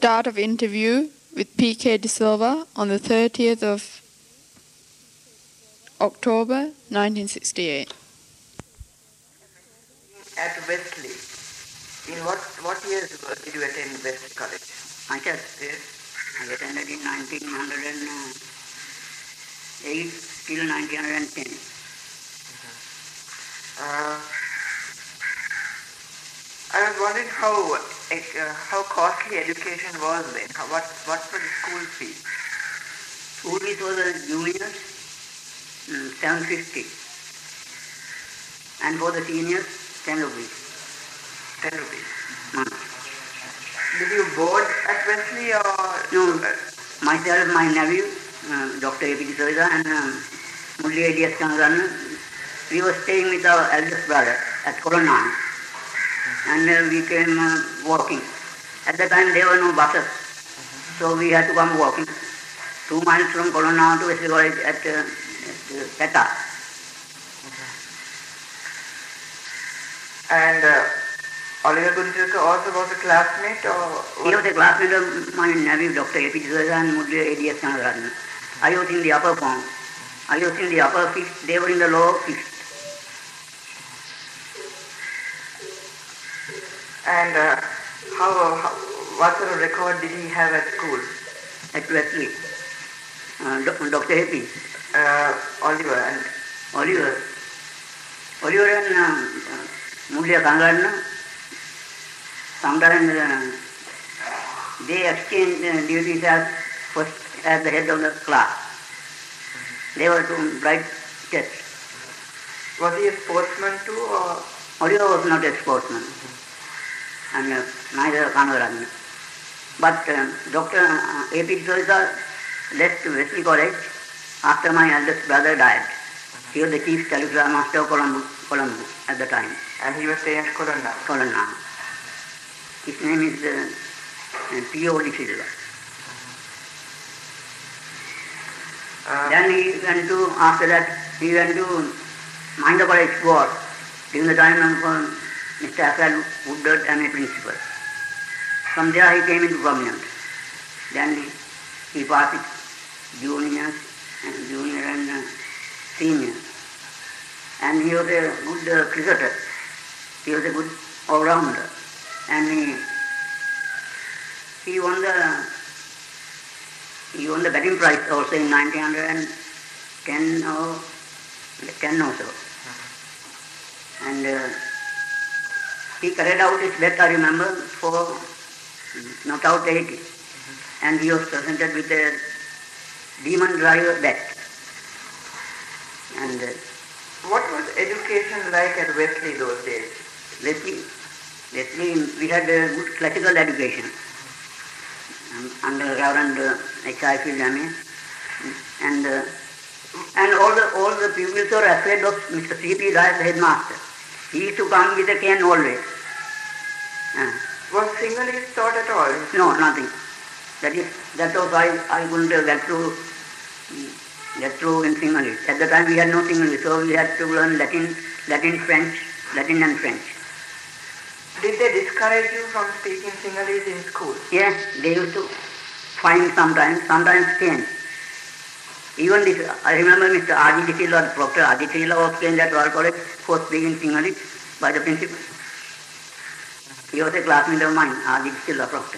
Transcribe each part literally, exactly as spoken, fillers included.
start of interview with P K De Silva on the thirtieth of October nineteen sixty-eight. At Wesley, in what what years did you attend Wesley College? I said, Yes. I attended in nineteen oh eight till nineteen ten. Uh, I was wondering how uh, how costly education was then. How, what what was the school fee? School fees for the juniors, mm, seven fifty, and for the seniors, ten rupees. Ten rupees. Mm. Did you board at Wesley or? No, myself, my nephew, uh, Doctor A P De Silva, and um, Murli A D S Kangarana, we were staying with our eldest brother at Colonana, and uh, we came uh, walking. At that time there were no buses, so we had to come walking. Two miles from Colonana to Wesley College at, uh, at uh, Peta. And uh, Oliver Guntilka also was a classmate, or? He was a classmate of my nephew, Doctor A P De Silva, and Murli A D S Kangarana. I was in the upper form. I was in the upper fifth, they were in the lower fifth. And uh, how, how what sort of record did he have at school? At Wesley. Uh, Doctor A P. Uh, Oliver and Oliver. Oliver and uh, Murli Kangarana, sometimes uh, they exchanged uh, duties as first as the head of the class. They were to write tests. Was he a sportsman too, or? Oliver was not a sportsman, and uh, neither Kangarana. But uh, Doctor A P De Silva left Wesley College after my eldest brother died. He was the chief telegraph master of Colombo, Colombo at the time. And he was staying at Colonna. Colonna. His name is uh, P O De Silva. Uh, Then he went to, after that, he went to Mahinda College War during the time of uh, Mister Akhil Woodard and a principal. From there he came into prominence. Then he, he passed it juniors and junior and uh, senior. And he was a good uh, cricketer. He was a good all-rounder. And he, he won the he won the batting prize also in nineteen ten or ten or so. And uh, he carried out his bet, I remember, for not out eighty. And he was presented with a demon driver bat. And uh, what was education like at Wesley those days? Wesley, Wesley, we had a good classical education um, under Reverend uh, H I Jami, and uh, and all the all the pupils were afraid of Mister C P Rai, the headmaster. He used to come with a cane always. Uh, Was Sinhalese taught at all? no, nothing. That is that was why I couldn't uh, get through get through in Sinhalese. At the time we had no Sinhalese, so we had to learn Latin, Latin, French, Latin and French. Did they discourage you from speaking Sinhalese in school? Yes, they used to find sometimes, sometimes cane. Even this, I remember Mister R G De Silva, Doctor R G De Silva was caned at Royal College for speaking Sinhalese by the principal. He was a classmate of mine, R G De Silva, Proctor.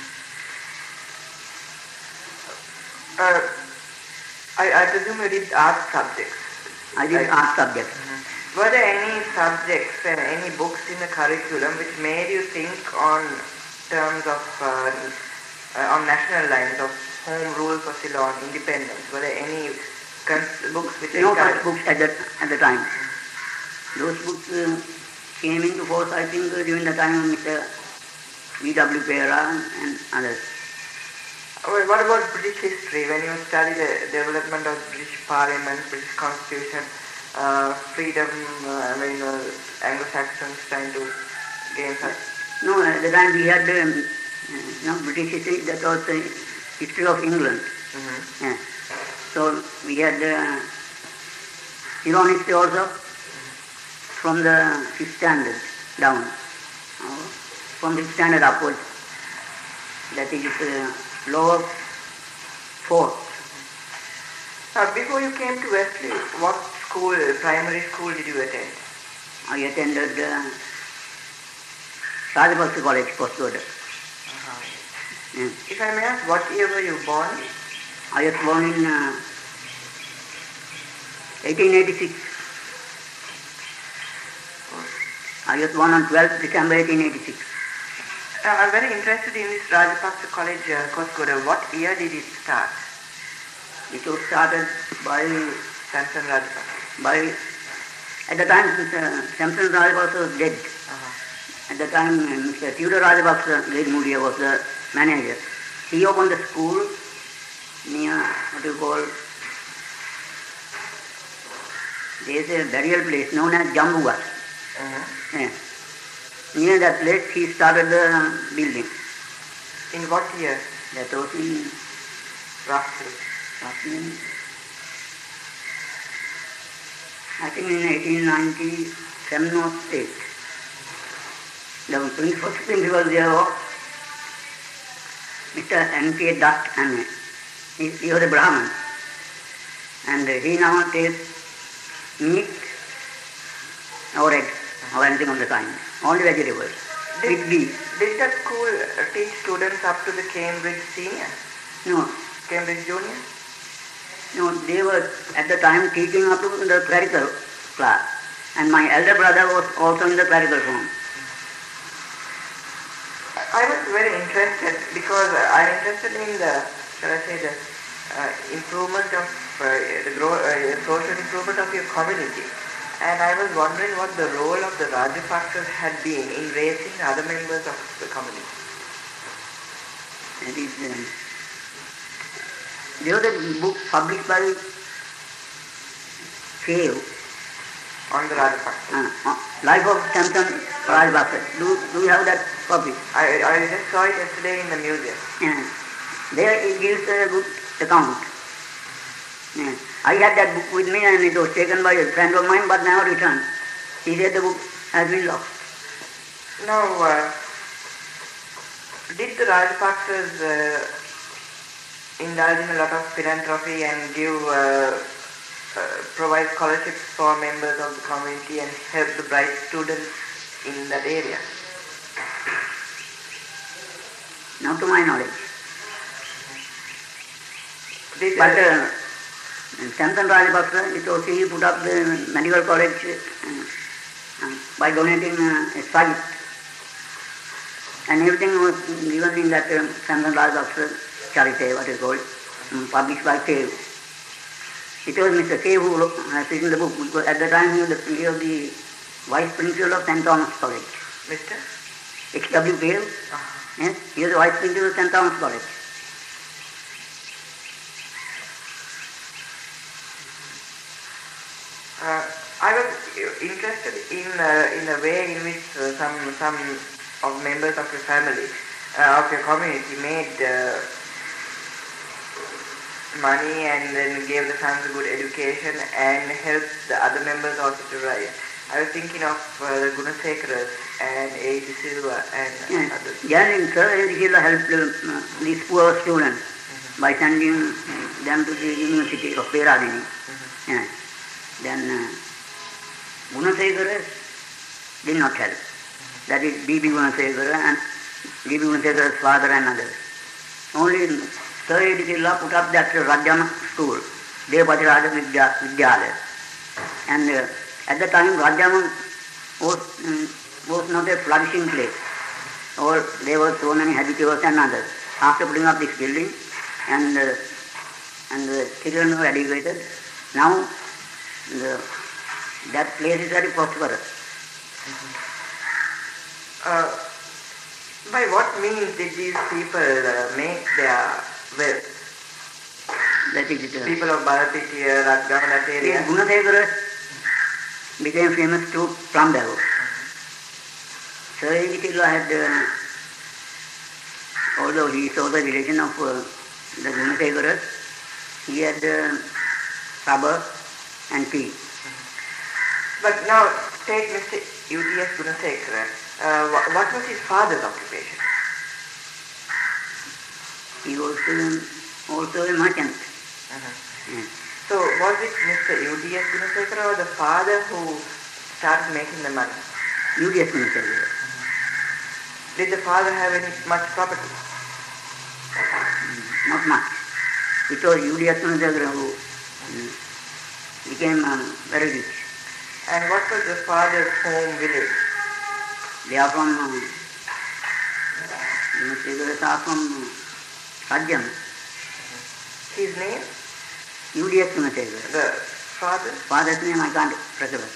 Uh, I, I presume you did art subjects. I did Right. art subjects. Mm-hmm. Were there any subjects and any books in the curriculum which made you think on terms of, uh, uh, on national lines of home rule for Ceylon, independence? Were there any cons- books which No encouraged- such books at the, at the time. Those books uh, came into force, I think, uh, during the time of Mister V W Pera and others. Well, what about British history? When you study the development of British Parliament, British Constitution, uh, freedom, uh, I mean, uh, Anglo-Saxons trying to gain such. No, at the time we had um, uh, no, British history, that was the history of England. Mm-hmm. Yeah. So we had uh, Ceylon history also from the fifth standard down, uh, from the fifth standard upwards. that is uh, lower fourth. Now, before you came to Wesley, what school, primary school did you attend? I attended uh, Rajapaksa College, Postgoda. Uh-huh. Yeah. If I may ask, what year were you born? I was born in uh, eighteen eighty-six. I was born on twelfth December eighteen eighty-six. Uh, I'm very interested in this Rajapaksa College, uh, Koskoda. What year did it start? It was started by Samson Rajapaksa. by at the time uh, Samson Rajapaksa was dead. Uh-huh. At the time uh, Mister Tudor Rajapaksa Greatmudia was the manager. He opened the school near what you call there is a burial place known as Jambugas. Uh-huh. Yeah. Near that place he started the building. In what year? That was in Roughly. roughly, I think in eighteen ninety-seven or eight. The first principal there was Mister N K Dutt, and he, he was a Brahmin. And he now takes meat or eggs or anything of the kind, only vegetables. Did, With ghee. did that school uh, teach students up to the Cambridge Senior? No, Cambridge Junior? no, they were at the time teaching up to the clerical class. And my elder brother was also in the clerical form. I was very interested because uh, I'm interested in the, shall I say, the uh, improvement of, uh, the grow, uh, social improvement of your community. And I was wondering what the role of the Rajapaksas had been in raising other members of the community. That is, um, there was a book published by Cave, On the Rajapaksas. uh, uh, Life of Samson Rajapaksa. Do, do you have that copy? I, I just saw it yesterday in the museum. Yeah. There it gives a good account. Yeah. I had that book with me and it was taken by a friend of mine but never returned. He said the book has been lost. Now, uh, did the Rajapaksas uh, indulge in a lot of philanthropy and give, uh, uh, provide scholarships for members of the community and help the bright students in that area? Not to my knowledge. Did, But uh, uh, Samson Rajapaksa, it was he put up the medical college uh, uh, by donating uh, a site. And everything was given in that um, Samson Rajapaksa charity, what is called, um, published by Cave. It was Mister Cave who wrote, has written the book, because at the time he was the, he was the vice principal of Saint Thomas College. Mister H W Cave, Uh-huh. yes, he was the vice principal of Saint Thomas College. Uh, I was interested in uh, in a way in which uh, some some of members of your family, uh, of your community, made uh, money and then gave the sons a good education and helped the other members also to rise. I was thinking of uh, the Gunasekaras and A D Silva and Yes. others. Jan Sir Edikila helped uh, these poor students mm-hmm. by sending them to the University of Peradini. Mm-hmm. Yes. Then uh, Gunasekara did not help. Mm-hmm. That is B B Gunasekara and B B Gunasekara's father and others. Only Sir Edikila put up that Rajam school, Devapati Raja Vidya, Vidyalaya. And uh, at the time Rajam was, um, was not a flourishing place. Or there were so many habituals and others. After putting up this building and uh, and the children were educated, now the, that place is very prosperous. Mm-hmm. uh, by what means did these people uh, make their wealth? That is it. Uh, People of Bharatitiya, Ratgama, that area? Gunasekara became famous to Prambago. Sir Edikila had, uh, although he saw the relation of uh, the Gunasekaras, he had uh, rubber and tea. But now, take Mister U T S Gunasekara. Uh, what, what was his father's occupation? He was um, also a merchant. Uh-huh. Yes. So was it Mister U D S Gunasekara or the father who started making the money? U D S Gunasekara. Did the father have any much property? Mm, not much. It was U D S Gunasekara who mm, became um, very rich. And what was the father's home village? They are from um, Gunasekara are from uh, Sajjam. His name? U D S Gunasekara. The father? Father's name I can't recollect.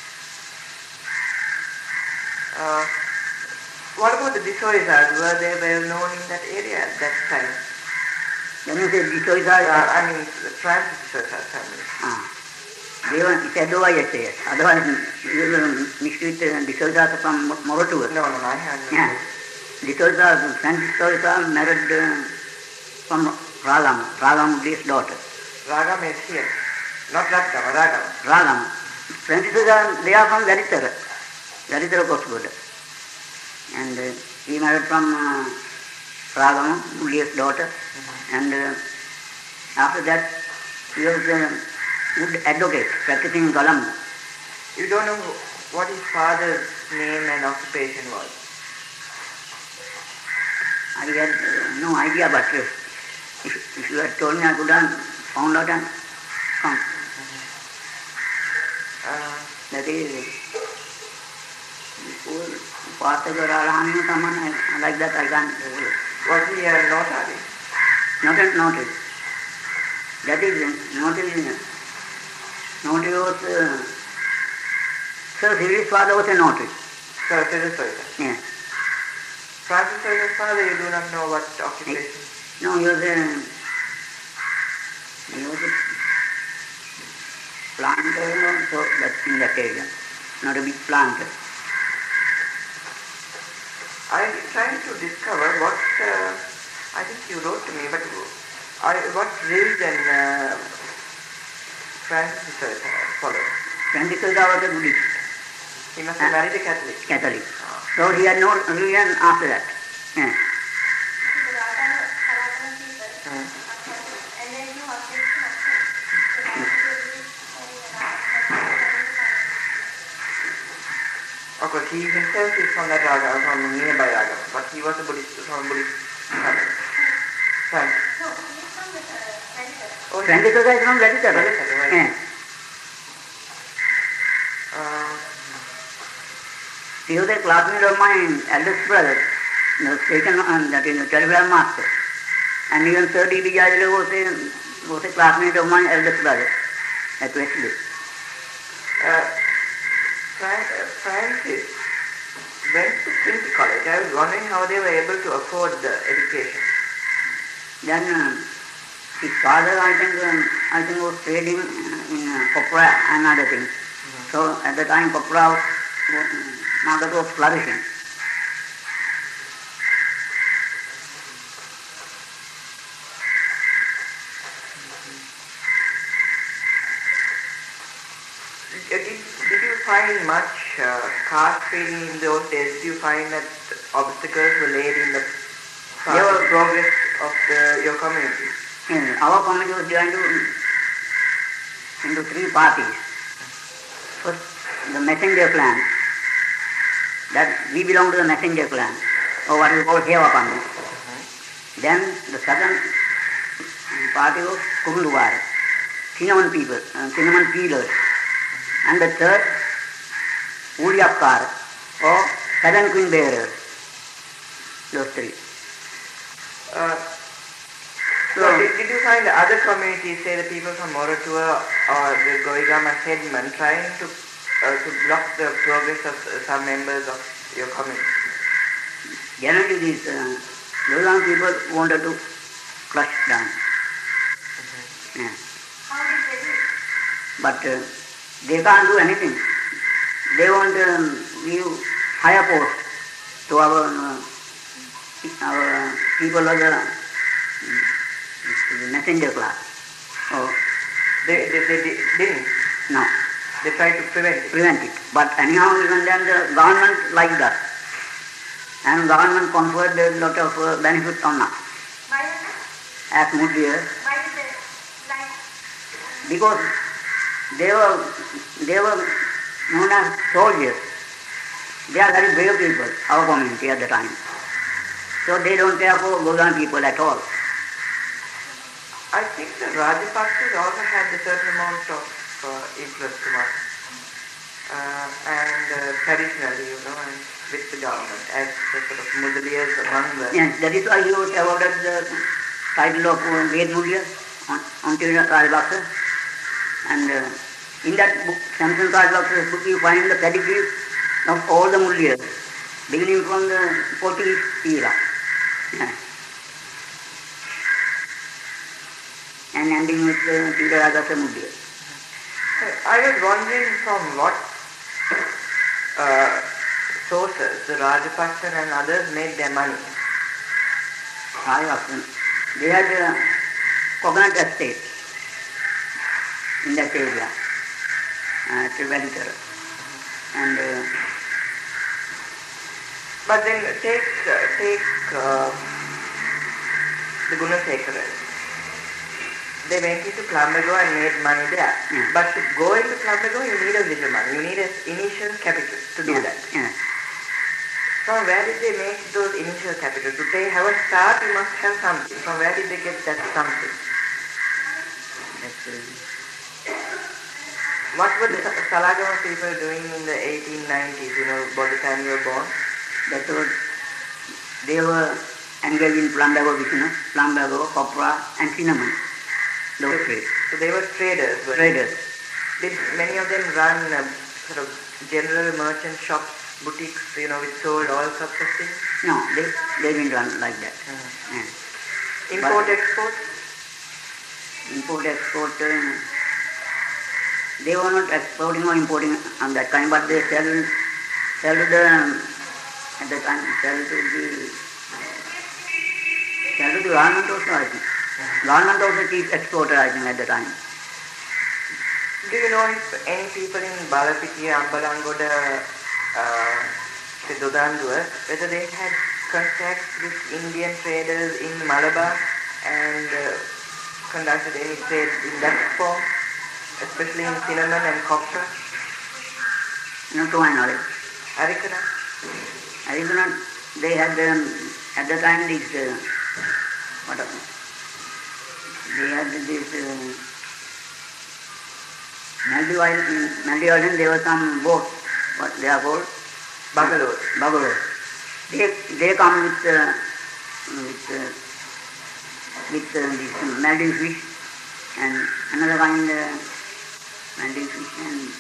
Uh, what about the Bisoisas? Were they well known in that area at that time? When you say Bisoisas, Uh, I mean, the Francis Bisoisas family. ah, they were, it's otherwise, yes. Otherwise, you will mix with uh, Bisoisas from Morotuvur. No, no, no, I haven't. Yeah. Bisoisas, Francis Bisoisas married uh, from Ragam, Ragam Udi's daughter. Ragam is here. Not Ratgama, Ragam. Ragam. Francis Bisoisas, they are from Garitara, Garitara Kosgoda. And uh, he married from uh, Ragam, Udi's daughter. Mm-hmm. And uh, after that, he was a good advocate, practicing in Colombo. You don't know what his father's name and occupation was? I had uh, no idea, but uh, if, if you had told me, I could have found out and come. Mm-hmm. Uh, That is, someone like that I can't. Uh, was he a notary? not a notary. That is, notary, notary was, uh, Sir Cyril's father was a notary. Sir Cyril Soita. Yes. Francis Soita's father, you do not know what occupation? No, he was a, he was a planter, so that's in that area. Not a big planter. I am trying to discover what, uh, I think you wrote to me, but I, what religion uh, Francis Soita followed? Francis Soita was a Buddhist. He must have married a Catholic. Catholic. Oh. So he had no religion after that. Yeah. Hmm. Of course, he himself is from that Raga, from nearby Raga, but he was a Buddhist, from a Buddhist family. Frank. No, he's from the uh, Oh, Francis Soita is from Garitara. Garitara, right. Yeah. Uh, He was a classmate of my eldest brother, the station, uh, that is the telegraph master. And even Sir D B Jayalal was a, was a classmate of my eldest brother at Wesley. uh, Fran- uh, Francis went to Trinity College. I was wondering how they were able to afford the education. Then uh, his father, I think, um, I think was trading in uh, copra and other things. Mm-hmm. So at the time, copra was, uh, market was flourishing. Did, did you find much uh, caste feeling in those days? Did you find that obstacles were laid in the were, progress of the, your community? Yeah, our community was divided into three parties. First, the messenger clan. That we belong to the messenger clan, or what we call Hevapanda. Mm-hmm. Then the second party was Kurunduvar, cinnamon people, uh, cinnamon peelers. And the third, Udiyapkar, or seven queen bearers. Those three. Uh, so, so did, did you find the other communities, say the people from Morotuvur or the Goigama headman, trying to uh, to block the progress of uh, some members of your community? Generally, these uh, Goigama people wanted to crush down. Mm-hmm. Yeah. How did they do it? But uh, they can't do anything. They want to um, give higher post to our uh, our people of the, the messenger class. Oh, They, they, they, they didn't. no, They tried to prevent it. prevent it. But anyhow, even then the government liked us. And government conferred a lot of uh, benefits on us. By the as Mudliars Why did they like? because they were they were known as soldiers. They are very brave people, our community at the time. So they don't care for Gogan people at all. I think the Rajapaksas also had a certain amount of uh, influence to us. Uh, and uh, traditionally, you know, and with the government, as the sort of Mudliars among the... Yes, that is why he was awarded the title of uh, Great Mudliar on, on Rajapaksa. And uh, in that book, Samson Rajapaksa's book, you find the pedigree of all the Mudliars, beginning from the Portuguese era. Yeah. And ending with uh, Peter Agasa Mudliar. I was wondering from what uh, sources the Rajapaksa and others made their money. Rajapaksa, they had uh, coconut estates in that area, uh, Trivandrum. And uh, but then take uh, take uh, the Gunasekaras. They went into Colombo and made money there. Yeah. But to go into Colombo, you need a little money. You need an initial capital to do yeah, that. yeah. From where did they make those initial capital? To they have a start, you must have something. From where did they get that something? That's, uh, What were the Salagama people doing in the eighteen nineties, you know, by the time you were born? that was, they were engaged in plumbago business, plumbago, copra and cinnamon. Those so, trades. so they were traders. Were Traders. Did many of them run uh, sort of general merchant shops, boutiques, you know, which sold all sorts of things? No, they, they didn't run like that. Mm-hmm. Yeah. Import, But export? import, export, uh, they were not exporting or importing on that kind, but they sell, sell to the, at the time, sell to the, sell to the government also, I think. Government also chief exporter, I think, at the time. Do you know if any people in Balapitiya, Ambalangoda, uh, Dodandua, whether they had contacts with Indian traders in Malabar and uh, conducted any trade in that form, especially in cinnamon and copra? Not to my knowledge. Arikana? Arizona, they had, um, at the time, these, uh, what are they had this, uh, Maldives Island, Maldives Island, there were some boats, what they are called? Bangalore. Bangalore. They, they come with, uh, with, uh, with uh, this Maldives fish and another kind, uh, Maldives fish and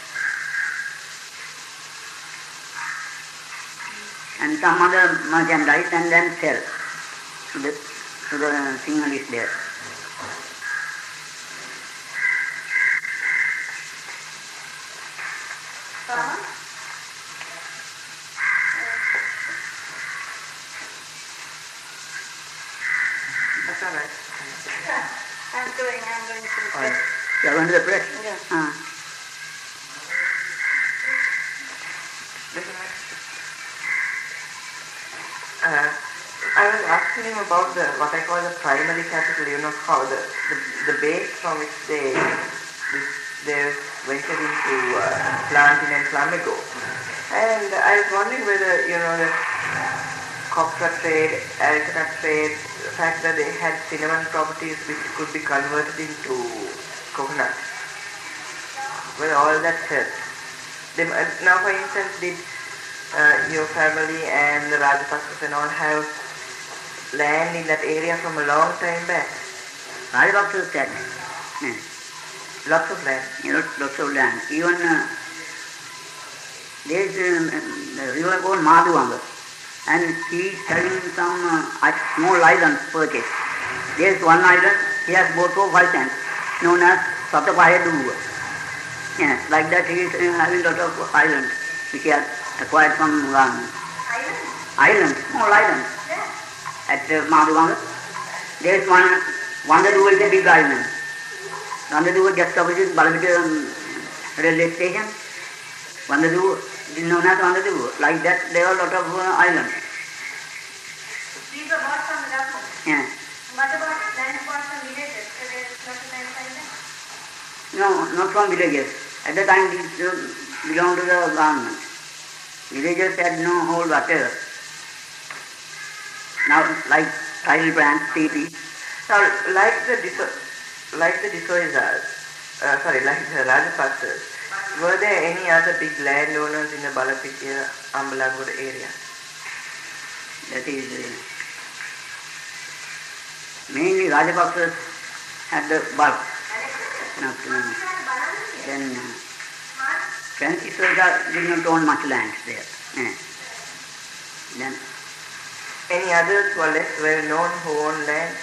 and some other merchandise and then sell to the, to the Sinhalese there. Rama? That's all right. I'm doing, I'm going to All right. You are going to the press? Yeah. Uh, Listen, uh, I was asking him about the what I call the primary capital, you know, how the, the, the base from which they this, they ventured into uh, planting and flamenco. And I was wondering whether, you know, the copra trade, arachidonic trade, the fact that they had cinnamon properties which could be converted into coconut, whether all that helped. They, uh, now, for instance, did uh, your family and the Rajapaksas and all have land in that area from a long time back? Rajapaksa said, yeah. Lots of land. Lots, lots of land. Even uh, there is uh, a river called Madhuvanga, and he is selling some uh, small islands purchase. There is one island, he has bought for five cents, known as Satapaya. Yes, like that he is uh, having lot of islands which he has acquired from government. Island? Islands, small islands. Yeah. At uh, Madhuvanga. There is one, Vandaduva is a big island. Vandaduva just opposite Balapitiya um, railway station. Vandaduva is known as Vandaduva. Like that there are a lot of uh, islands. These are bought from the government. Yeah. What about land not from villages. At the time these belonged to the government. Villagers had no hold whatever. Now, like tidal plants, teepee. Now, like the Diso- like the D'Souza's, uh, sorry, like the Rajapaksas, were there any other big landowners in the Balapitiya, Ambalangura area? That is, uh, mainly Rajapaksas had the bulk. Not, uh, then uh, Francis D'Souza did not own much land there. Yeah. Then Any others who are less well known who own land?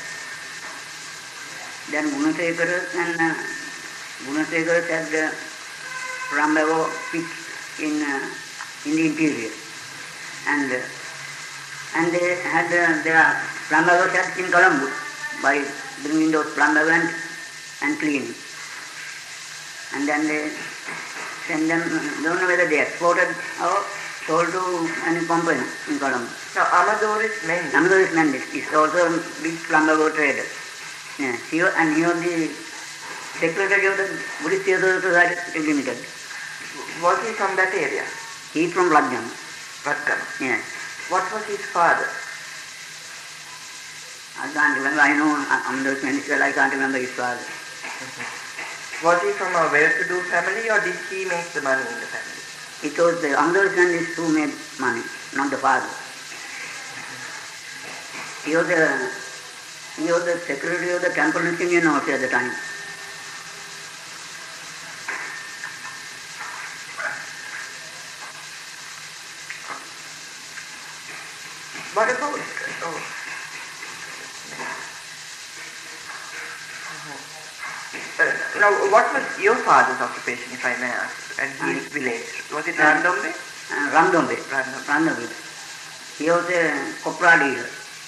then Gunasekara and uh, Gunasekara had the Rambavo pit in uh, in the interior, and uh, and they had uh, their Rambavo sheds in Colombo by bringing those Rambavo and, and cleaning, and then they send them. Don't know whether they exported or sold to any company in Colombo. Now, Amadoris Mendes. Amadoris Mendes is also a big Rambavo trader. Yeah, he was, and he was the secretary of the Buddhist Theosophical Society Limited. Was he from that area? He is from Lajjam. Vatkam. Yes. What was his father? I can't remember. I know Amadoris Mendes, well, I can't remember his father. Was he from a well-to-do family, or did he make the money in the family? It was the Amadoris Mendes who made money, not the father. He was the he was the secretary of the Temple Union also at the time. What about? Oh. Uh, now, what was your father's occupation, if I may ask, and his village? Was it Randombe? Uh, Randombe. Randombe. Randombe. He was a copra dealer.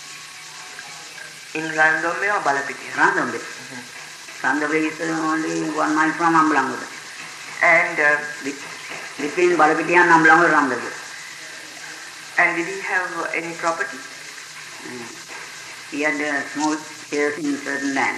In Randombe or Balapitiya? Randombe. Mm-hmm. Randombe is uh, only one mile from Ambalangura. And uh, between Balapitiya and Ambalangura, Randombe. And did he have uh, any property? Mm. He had uh, small shares in certain land.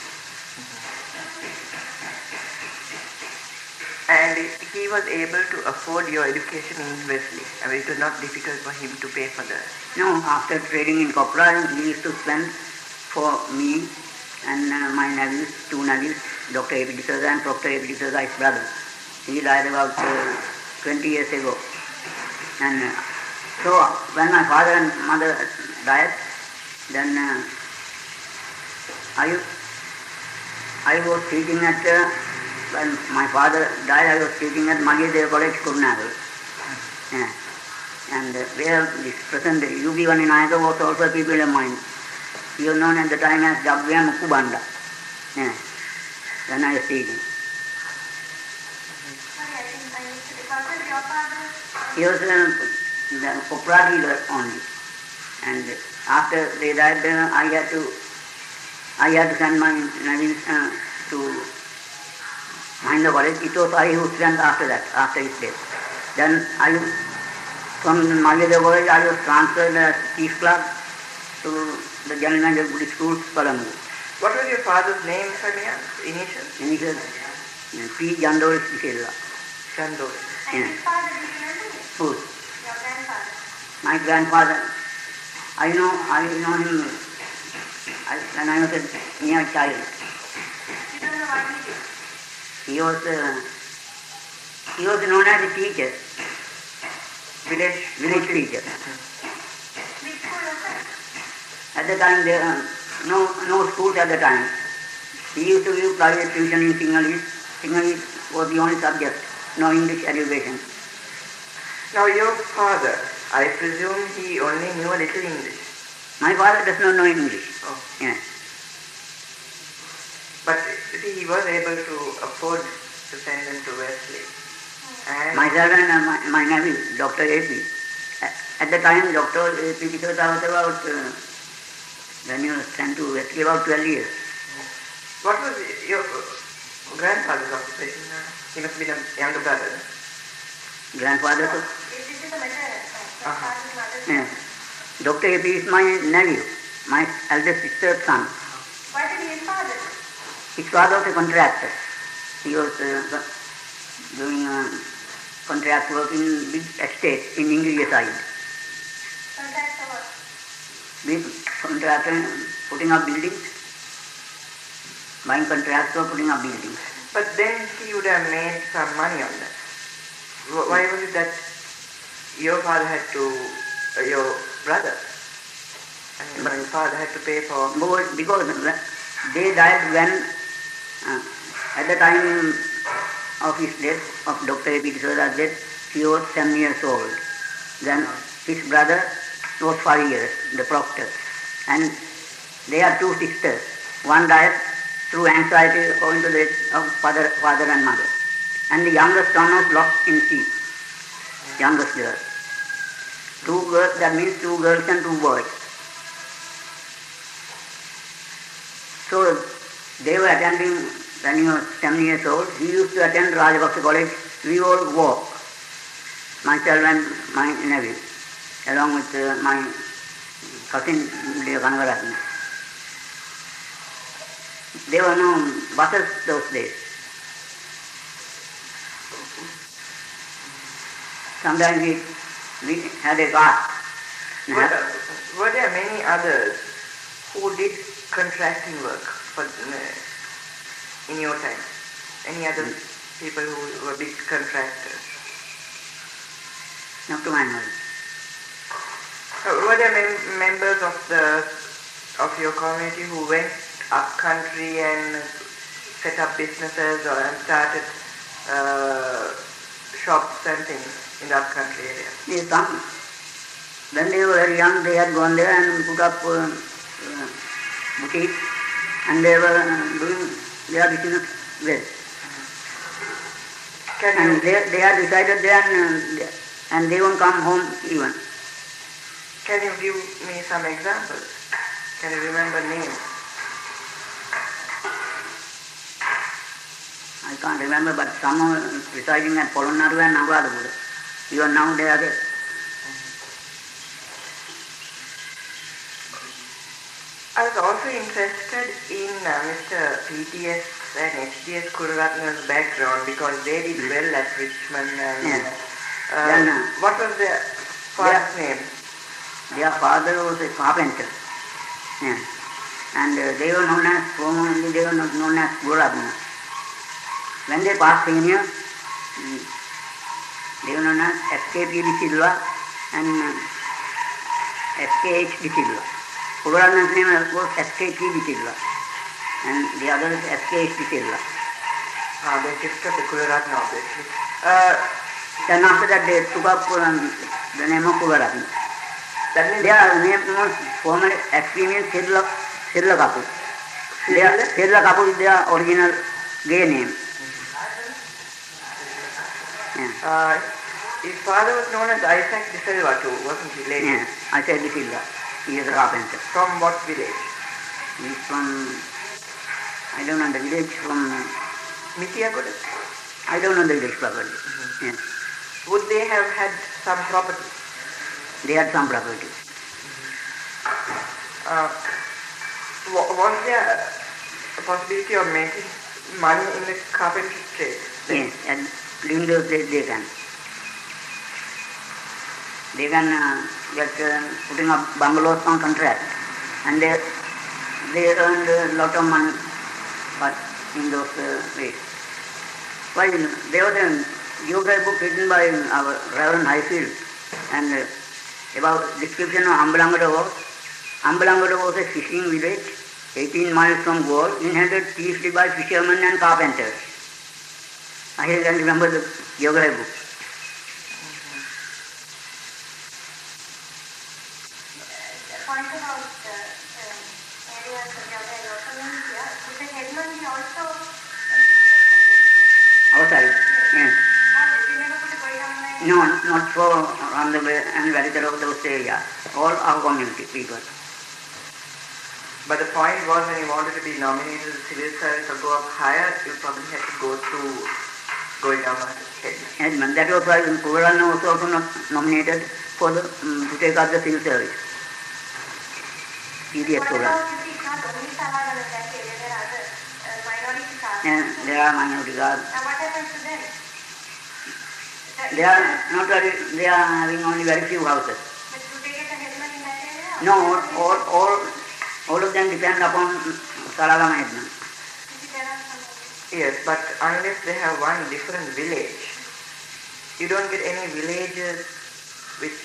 And he was able to afford your education in Wesley. I mean, it was not difficult for him to pay for that. No, after trading in copra, he used to spend for me and uh, my nephews, two nephews, Doctor A P D'Souza and Proctor A P D'Souza, his brother. He died about uh, twenty years ago. And uh, so when my father and mother died, then uh, I, I was teaching at, uh, when my father died, I was teaching at Magideva College, Kurnagal. Yeah. And uh, where this present U B one in Nayaka was also a pupil of mine. He was known at the time as W M Mukubanda. Yeah. Then I was teaching. Sorry, I think I missed it. What was your father? He was uh, the copra dealer only. And after they died, uh, I had to I had to send my nephews uh, to mind the college. It was I who sent after that, after his death. Then I, from Magideva College, I was transferred as chief clerk to the General Manager Buddhist Schools, Colombo. What was your father's name, if I may ask? Initial? Initial uh, P. Jandoris D'Silva. Chandoris. And Yeah. his father, did you remember him? Who? Your grandfather. My grandfather. I know, I know him I, when I was a mere child. You don't know what he did? He was, uh, he was known as a teacher, Village? village teacher. Which school was that? At the time, there were no, no schools at the time. He used to give private tuition in Sinhalese. Sinhalese was the only subject, no English education. Now, your father, I presume he only knew a little English. My father does not know English. Oh. Yeah. But see, he was able to afford to send them to Wesley. And Myself and uh, my, my nephew, Doctor A P. At, at the time, Doctor A P D'Souza was about, uh, when he was sent to Wesley, about twelve years. what was your grandfather's occupation? He must be a younger brother. Grandfather, No, this is a matter. Your Uh-huh. father's mother's yeah. Doctor A P is my nephew, my eldest sister's son. What did his father do? His father was a contractor. he was uh, doing uh, contract work in big estate in Ingria side. Contract for what? Big contract putting up buildings, buying contracts for putting up buildings. But then he would have made some money on that. Wh- Why was it that your father had to, uh, your brother, I mean, But- your father had to pay for... Because, because they died when, uh, at the time of his death, of Doctor A P D'Souza's death, he was seven years old. Then his brother was five years, the proctor. And they are two sisters. One died through anxiety owing to the death of father, father and mother. And the youngest one was lost in sea, youngest girl. Two girls, that means two girls and two boys. So they were attending, when he was seven years old, he used to attend Rajabaksa College. We all walk, myself and my nephew, along with uh, my cousin Kanagaratna. There were no buses those days. Sometimes we, we had a car. Were, were there many others who did contracting work for, uh, in your time? Any other Hmm. people who were big contractors? Not to my knowledge. Uh, Were there mem- members of the of your community who went up country and set up businesses or and started uh, shops and things in the up country area? Yes, some. When they were very young, they had gone there and put up uh, uh, boutiques, and they were uh, doing their business well. Can And you they, they had decided there, and, uh, and they won't come home even. can you give me some examples? Can you remember names? I can't remember, but some are residing at Polonnaru and Anuradhapura. Even now they are there. I was also interested in uh, Mister P T S and H D S Kuraratna's background because they did well at Richmond. And, Yeah. uh, Then, uh, what was their father's name? Their father was a carpenter. Yeah. And uh, they were known as, formerly they were not known as Kuraratna. When they passed senior, mm, they were known as S K P De Silva and uh, S K H De Silva. Kuraratna's name was S K P De Silva and the other is S K H De Silva. Ah, they shifted the Kuraratna obviously. Uh, Then after that they took up um, the name of Kuraratna. that means Their name was formerly experienced Sirla, Sirla Kapur. Their, Sirla Kapur is their original gay name. Yeah. uh, his father was known as Isaac De Silva too, wasn't he later? Yeah, I said De Silva. He is a carpenter. From what village? He is from, I don't know the village from, Mitiagoda? I don't know the village properly. Yeah. Would they have had some property? They had some property. Uh, wa- was there a possibility of making money in the carpentry trade? Yes, and during those days they can. They can uh, get uh, putting up bungalows on contract, and they they earned a lot of money, but in those uh, ways. Why there was a geography book written by our Reverend Highfield, and uh, about description of Ambalangada was. Ambalangada was a fishing village, eighteen miles from Galle, inhabited chiefly by fishermen and carpenters. I can remember the geography book. The point about the um, areas of your community, is the headman also Outside, yes. uh, No, not for on the way and Veritable of those areas. All our community people. But the point was when you wanted to be nominated to the civil service or go up higher, you probably had to go through going down as headman. Headman. That was why Kuvarana was also not nominated for the um, to take up the civil service. P D S What Kuvarana. about if it's not only Savarana that area, there are other uh, minority Savarana? and there are minority castes. Now what happens to them? The- They are not very, they are having only very few houses. But do they get a headman in that area? No, all, all, all, all of them depend upon Salagama headman. Maybe there are some. Yes, but unless they have one different village, you don't get any villages which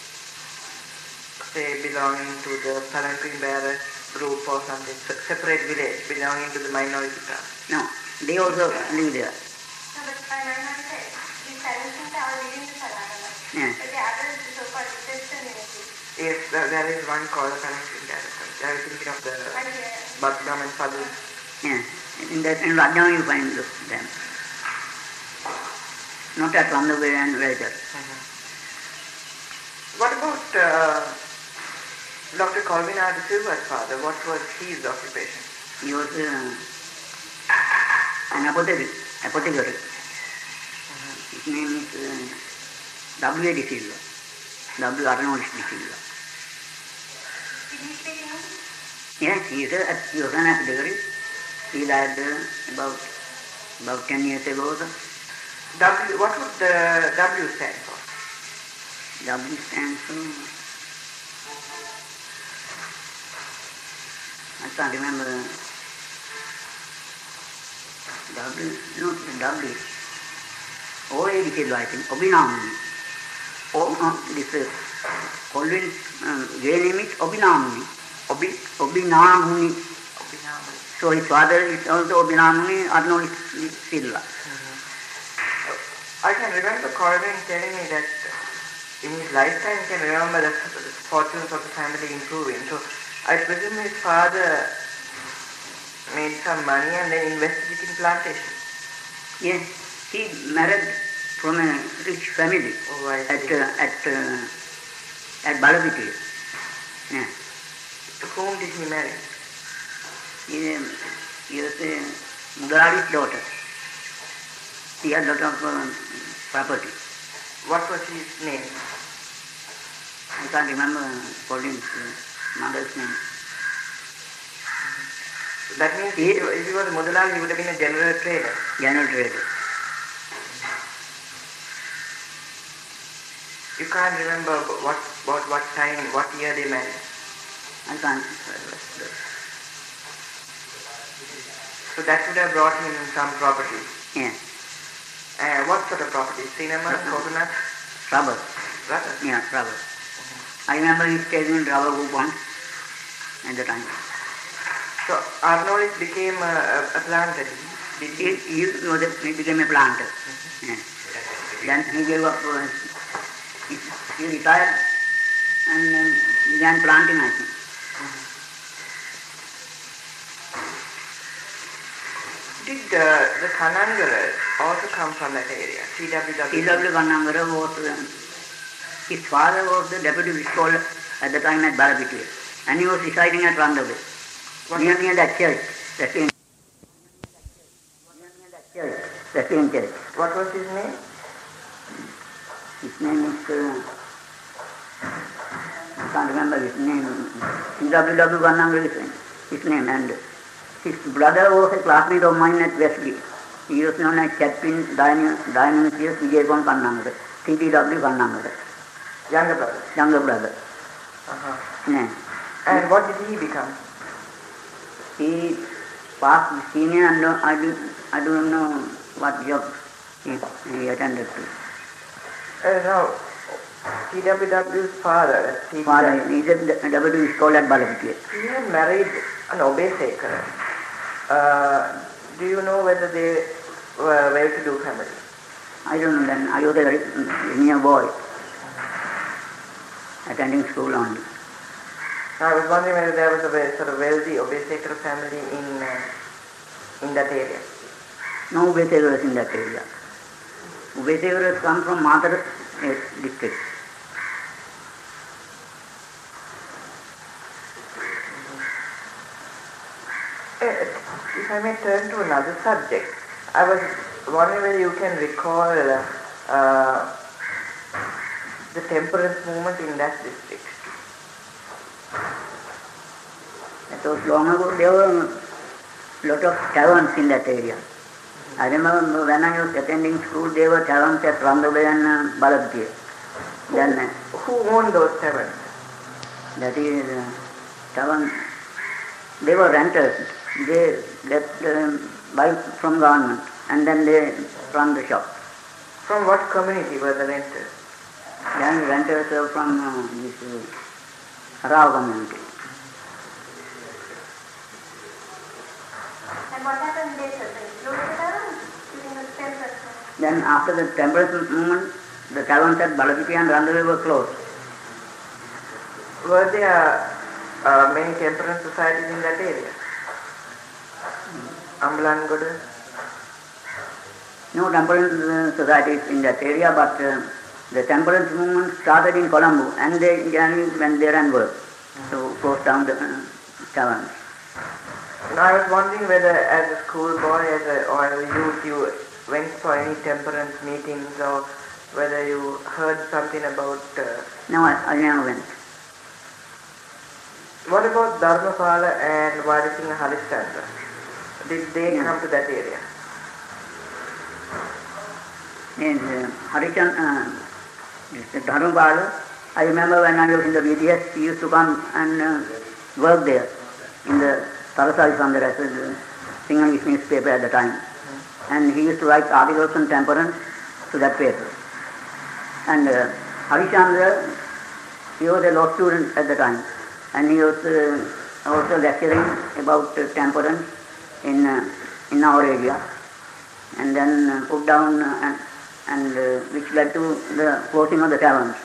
say belonging to the Palanquin bearer group or something, se- separate village belonging to the minority caste. No, they also live there. No, but by my knowledge, these Palanquins are living in Salagama. Yeah. But the others, so-called Christian communities. Yes, there there is one called the Palanquin bearer. I was thinking of the But yeah. Bhaktam and Sadhu. Yeah. In that in Rajam you find them. Not at Vandavir and Rajar. Mhm. What about uh, Doctor Colvin de Silva's father? What was his occupation? He was uh, an apothecary. apothecary. His name is uh, W A de Silva. W. Arnold de Silva. Did he speak English? Yes, he, is a, he was an apothecary. He died uh, about, about ten years ago. So. W. What would the W stand for? W stands for... I can't remember. W, not W. O A D Silva, I think. Obinamuni. O, uh, this uh, Colvin, uh, gay name is Obinamuni. Obi, Obinamuni. Obinamuni. So his father is also Obinamuni, Arnold Silva. I can remember Colvin telling me that in his lifetime he can remember the, the fortunes of the family improving. So I presume his father made some money and then invested it in plantation. Yes, he married from a rich family Oh, I at see. uh, at uh, at Balabiti. Yeah. To whom did he marry? He, um, he was a Mudalari's daughter. He had a lot of uh, property. What was his name? I can't remember Colin's uh, mother's name. That means if he, if he was Mudalal, he would have been a general trader. General trader. You can't remember what, what, what time, what year they married. I can't. So that would have brought him some property. Yeah. Uh, what sort of property? Cinnamon, coconut, Rubber. rubber? Yeah, rubber. I remember he stayed in rubber group once at the time. So Arnold became a, a, a planter. Did he? He, he, was a, he became a planter. Yeah. Then he gave up, uh, he, he retired and um, began planting, I think. Did uh, the Kanangaras also come from that area? C W W? C W Kannangara was, um, his father was the deputy visitor at the time at Balabiti, and he was residing at Randabe, near, near that church, the same, near that church, the same church. What was his name? His name is, uh, I can't remember his name, C W W Kannangara is his name, and his brother was a classmate of mine at Wesley. He was known as Chapin Dionysius Vijayapon Kannangara, C D W Kannangara. Younger brother. Younger brother. Uh-huh. Yeah. And what did he become? He passed the senior and I, do, I don't know what job he, he attended to. Uh, no, C W W's father. C W W. Father, he is a deputy scholar at Balabiti. He had married an Obesekaran. Uh, do you know whether they were well-to-do family? I don't know then. I was a very near boy, attending school only. I was wondering whether there was a very, sort of wealthy Obesekaran family in uh, in that area. No Ubesekaras in that area. Ubesekaras come from Madhur uh, district. If I may turn to another subject, I was wondering whether you can recall uh, the temperance movement in that district. It was long ago. There were a lot of taverns in that area. I remember when I was attending school, there were taverns at Randole and uh, Balapitiya. Then, uh, Who owned those taverns? that is, uh, tavern, they were renters. They get uh, buy from government and then they run the shop. From what community were the renters? Then renters are from uh, this uh, Rao community. And what happened later? They closed the tavern during the temperance movement? Then after the temperance movement, the taverns at Balapitiya and Randole were closed. Were there uh, many temperance societies in that area? Ambalangoda? No temperance uh, societies in that area, but uh, the temperance movement started in Colombo and they generally went there and worked. So closed down the uh, taverns. Now I was wondering whether as a schoolboy as a, or as a youth you went for any temperance meetings or whether you heard something about... Uh, No, I, I never went. What about Dharmapala and Vaidasingha Harishchandra? Did they Yeah. come to that area? And uh, Harichan, uh, Mister Dharmapala, I remember when I was in the B D S, he used to come and uh, work there in the Tarasai Sandara, the Sinhalese newspaper at the time. Mm. And he used to write articles on temperance to that paper. And uh, Harichandra, he was a law student at the time. And he was uh, also lecturing about uh, temperance in uh, in our area, and then uh, put down uh, and, and uh, which led to the closing of the taverns.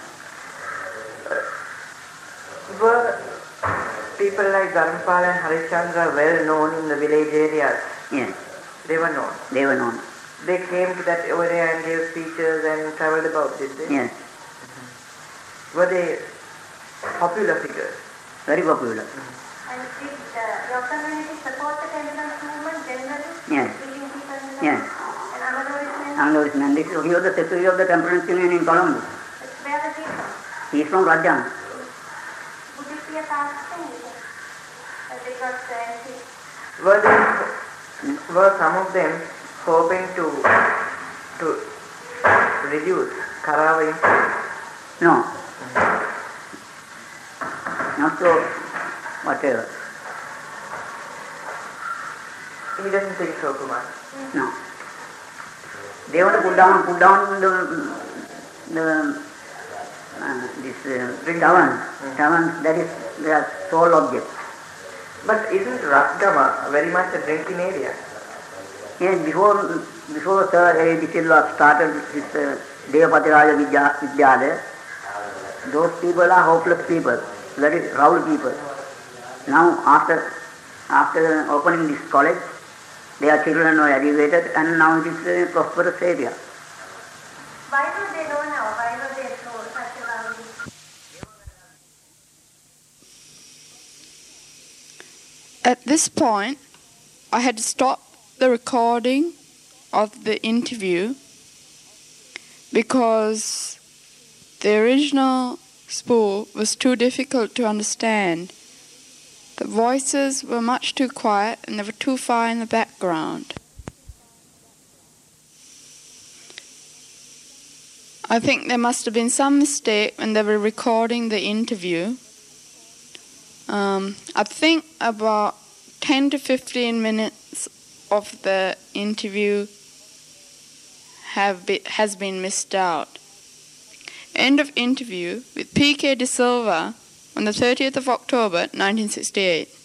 Were people like Dharmapala and Harishchandra well known in the village areas? Yes, They were known. they were known. They came to that area and gave speeches and travelled about, did they? Yes, Were they popular figures? very popular. And did uh, your community support the temperance movement generally? Yes. Leading people in the Yes. And Amador is Andor Nandi, he was the secretary of the Temperance Union in Colombo. Where was he from? He is from Rajan. Would it be a past thing, you think? As they got the M P? Were they, were some of them hoping to to reduce Karava influence? No. Not so, whatever. He doesn't think so, Kumar. No. They want to put down, put down the, the uh, this uh, taverns. Mm. Taverns, that is their sole object. But isn't Rasgama very much a drinking area? Yes, before before Sir A. D. Silva started his uh, Devapatiraja Vidya, Vidyalaya, those people are hopeless people, very rowdy people. Now after after opening this college, their children were educated and now it is a prosperous area. Why do they know now? Why were they so such a rowdy? At this point, I had to stop the recording of the interview because the original spool was too difficult to understand. The voices were much too quiet and they were too far in the background. I think there must have been some mistake when they were recording the interview. Um, I think about ten to fifteen minutes of the interview have be, has been missed out. End of interview with P K De Silva on the thirtieth of October nineteen sixty-eight.